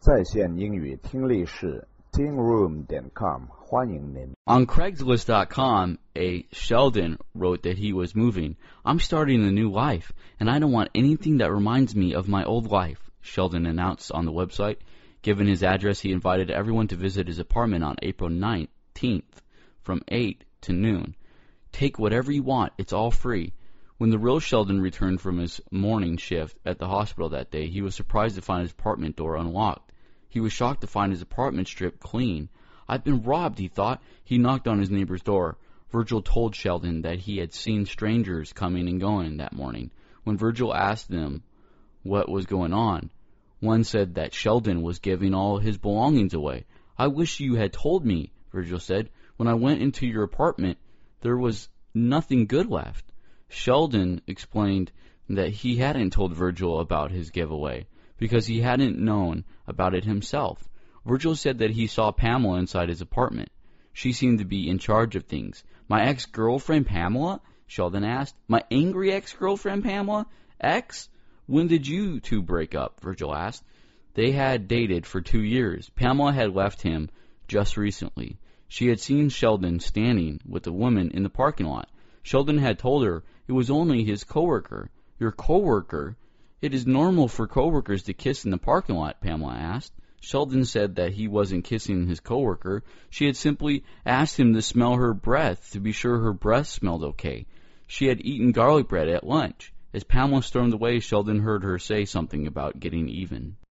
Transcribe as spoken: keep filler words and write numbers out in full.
在线英语听力室 ting room dot com 欢迎您。 On Craigslist dot com, a Sheldon wrote that he was moving. I'm starting a new life, and I don't want anything that reminds me of my old life, Sheldon announced on the website. Given his address, he invited everyone to visit his apartment on April nineteenth from eight to noon. Take whatever you want, it's all free. When the real Sheldon returned from his morning shift at the hospital that day, he was surprised to find his apartment door unlocked. He was shocked to find his apartment stripped clean. I've been robbed, he thought. He knocked on his neighbor's door. Virgil told Sheldon that he had seen strangers coming and going that morning. When Virgil asked them what was going on, one said that Sheldon was giving all his belongings away. I wish you had told me, Virgil said. When I went into your apartment, there was nothing good left. Sheldon explained that he hadn't told Virgil about his giveaway because he hadn't known about it himself. Virgil said that he saw Pamela inside his apartment. She seemed to be in charge of things. My ex-girlfriend Pamela? Sheldon asked. My angry ex-girlfriend Pamela? Ex? When did you two break up? Virgil asked. They had dated for two years. Pamela had left him just recently. She had seen Sheldon standing with a woman in the parking lot. Sheldon had told her it was only his coworker. Your coworker? It is normal for coworkers to kiss in the parking lot, Pamela asked. Sheldon said that he wasn't kissing his coworker. She had simply asked him to smell her breath to be sure her breath smelled okay. She had eaten garlic bread at lunch. As Pamela stormed away, Sheldon heard her say something about getting even.